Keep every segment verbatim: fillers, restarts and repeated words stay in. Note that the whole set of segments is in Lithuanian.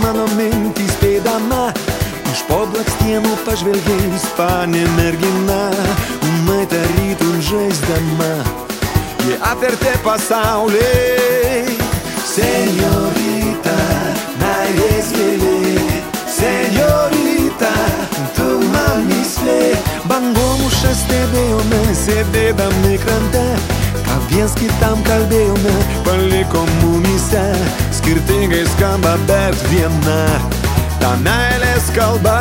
mano mintį spėdama, iš po blakstienų pažvelgė ispanė mergina, ūmai tarytum žaisdama, ji apvertė pasaulį. Senjorita, meilės gėlė, senjorita, tu man mįslė. Bangomušą stebėjome, sėdėdami krante, ką viens kitam kalbėjome, palikom mumyse. Skirtingai skamba, bet viena ta meilės kalba.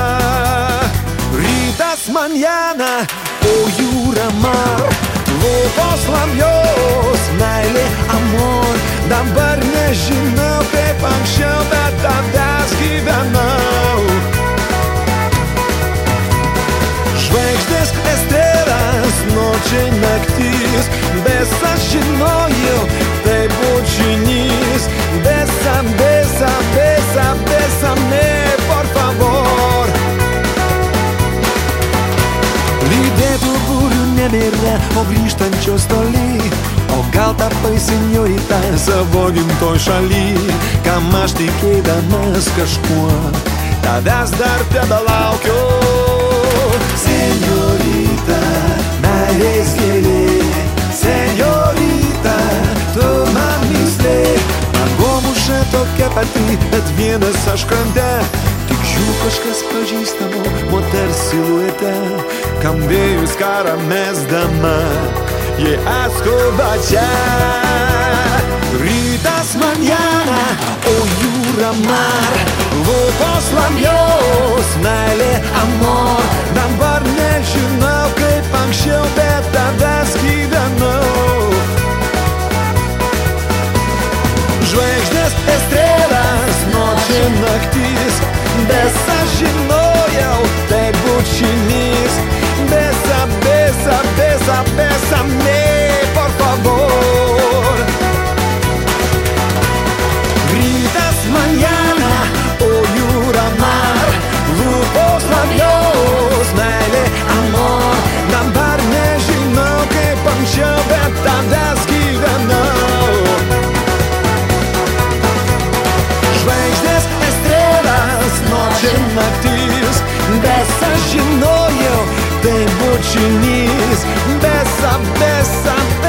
Rytas manjana, o jūra mar, lūpos labjos, meilė amor. Dabar nežinau kaip anksčiau, bet tavęs gyvenau. Žvaigždės estrelas, nočiai naktis, besa žinojau, tai bučinys. Besa, besa, besa, besame, por favor. Lydėtų būrių nebėra, o grįžtančios toli. O gal tapai senjorita savo gimtoj šaly, kam aš tikėdamas kažkuo, tavęs dar tebelaukiu. Senjorita, meilės gėlė, senjorita, tu man mįslė. Bangomušą tokia pati, bet vienas aš krante, tik žiū kažkas pažįstamo, moters siluete, kam vėjus karą mesdama, ji atskuba čia. Rytas manjana, o jūra mar, lūpos labjos, meilė amor. Dabar nežinau kaip anksčiau, bet tavęs gyvenau. Žvaigždės estrelas, nočiai naktis, besa žinojau, tai bučinys. Besa, besa, besa, besame, por favor. Rytas manjana, o jūra mar, lūpos labjos, meilė amor. Dabar nežinau kaip anksčiau, bet tavęs gyvenau. Žvaigždės estrelas, nočiai naktis, besa žinojau, tai bučinys. Besa, besa,